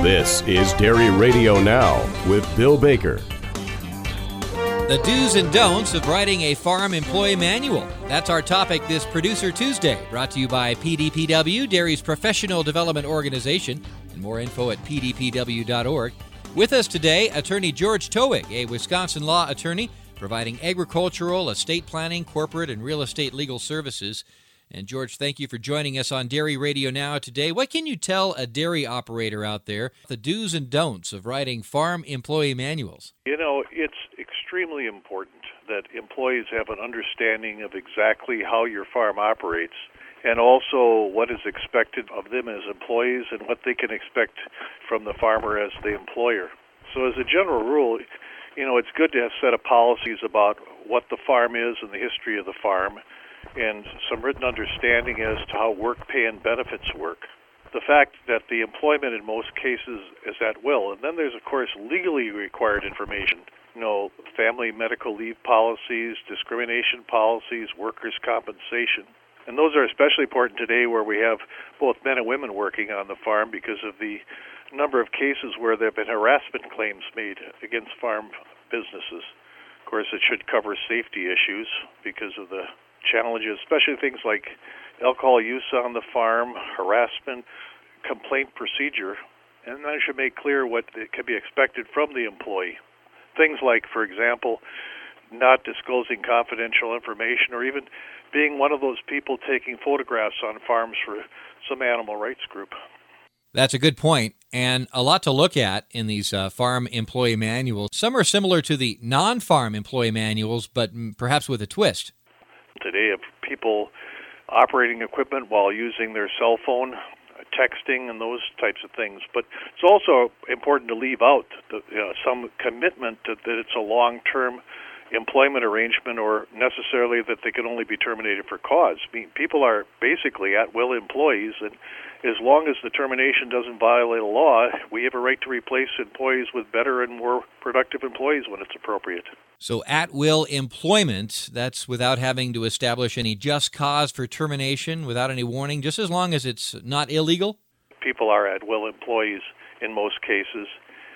This is Dairy Radio Now with Bill Baker. The do's and don'ts of writing a farm employee manual. That's our topic this Producer Tuesday, brought to you by PDPW, Dairy's professional development organization, and more info at pdpw.org. With us today, attorney George Towig, a Wisconsin law attorney providing agricultural, estate planning, corporate, and real estate legal services. And George, thank you for joining us on Dairy Radio Now today. What can you tell a dairy operator out there, the do's and don'ts of writing farm employee manuals? You know, it's extremely important that employees have an understanding of exactly how your farm operates and also what is expected of them as employees and what they can expect from the farmer as the employer. So as a general rule, you know, it's good to have a set of policies about what the farm is and the history of the farm, and some written understanding as to how work, pay, and benefits work. The fact that the employment in most cases is at will, and then there's, of course, legally required information. You know, family medical leave policies, discrimination policies, workers' compensation. And those are especially important today where we have both men and women working on the farm because of the number of cases where there have been harassment claims made against farm businesses. Of course, it should cover safety issues because of the challenges, especially things like alcohol use on the farm, harassment, complaint procedure, and then it should make clear what can be expected from the employee. Things like, for example, not disclosing confidential information or even being one of those people taking photographs on farms for some animal rights group. That's a good point, and a lot to look at in these farm employee manuals. Some are similar to the non-farm employee manuals, but perhaps with a twist. Today, of people operating equipment while using their cell phone, texting, and those types of things. But it's also important to leave out some commitment that it's a long-term employment arrangement or necessarily that they can only be terminated for cause. I mean, people are basically at-will employees, and as long as the termination doesn't violate a law, we have a right to replace employees with better and more productive employees when it's appropriate. So at-will employment, that's without having to establish any just cause for termination, without any warning, just as long as it's not illegal? People are at-will employees in most cases,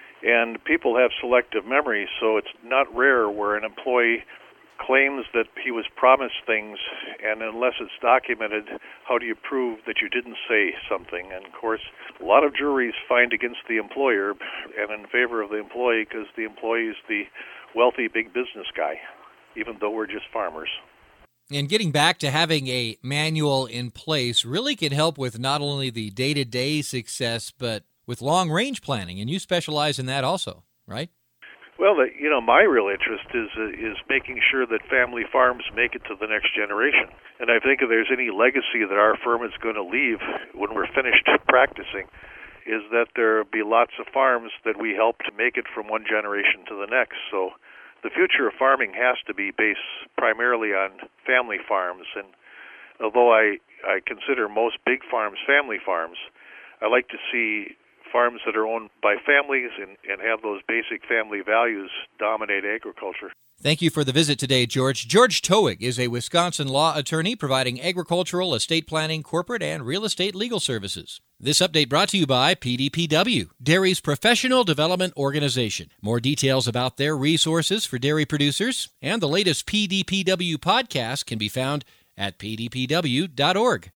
and people have selective memory, so it's not rare where an employee claims that he was promised things, and unless it's documented, how do you prove that you didn't say something? And of course, a lot of juries find against the employer and in favor of the employee because the employee is the wealthy big business guy, even though we're just farmers. And getting back to having a manual in place really can help with not only the day-to-day success, but with long-range planning, and you specialize in that also, right? Well, my real interest is making sure that family farms make it to the next generation. And I think if there's any legacy that our firm is going to leave when we're finished practicing, is that there will be lots of farms that we help to make it from one generation to the next. So the future of farming has to be based primarily on family farms. And although I consider most big farms family farms, I like to see farms that are owned by families and have those basic family values dominate agriculture. Thank you for the visit today, George. George Towig is a Wisconsin law attorney providing agricultural, estate planning, corporate, and real estate legal services. This update brought to you by PDPW, Dairy's professional development organization. More details about their resources for dairy producers and the latest PDPW podcast can be found at pdpw.org.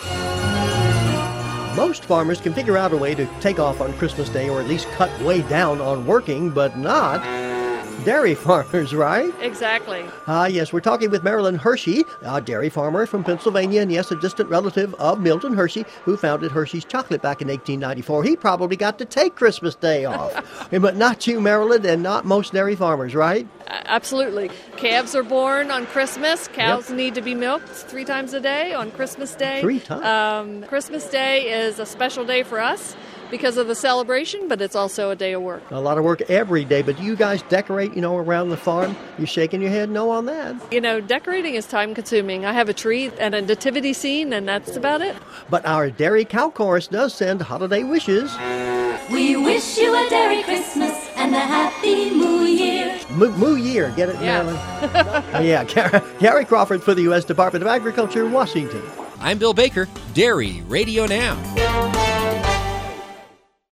Most farmers can figure out a way to take off on Christmas Day or at least cut way down on working, but not dairy farmers, right? Exactly. Yes, we're talking with Marilyn Hershey, a dairy farmer from Pennsylvania, and yes, a distant relative of Milton Hershey, who founded Hershey's Chocolate back in 1894. He probably got to take Christmas Day off. But not you, Marilyn, and not most dairy farmers, right? Absolutely. Calves are born on Christmas. Cows need to be milked 3 times a day on Christmas Day. 3 times? Christmas Day is a special day for us because of the celebration, but it's also a day of work. A lot of work every day, but do you guys decorate, around the farm? You're shaking your head no on that. Decorating is time-consuming. I have a tree and a nativity scene, and that's about it. But our Dairy Cow Chorus does send holiday wishes. We wish you a Dairy Christmas and a Happy Moo Year. Moo Year, get it, Marilyn? Yeah, Gary Crawford for the U.S. Department of Agriculture, Washington. I'm Bill Baker, Dairy Radio Now.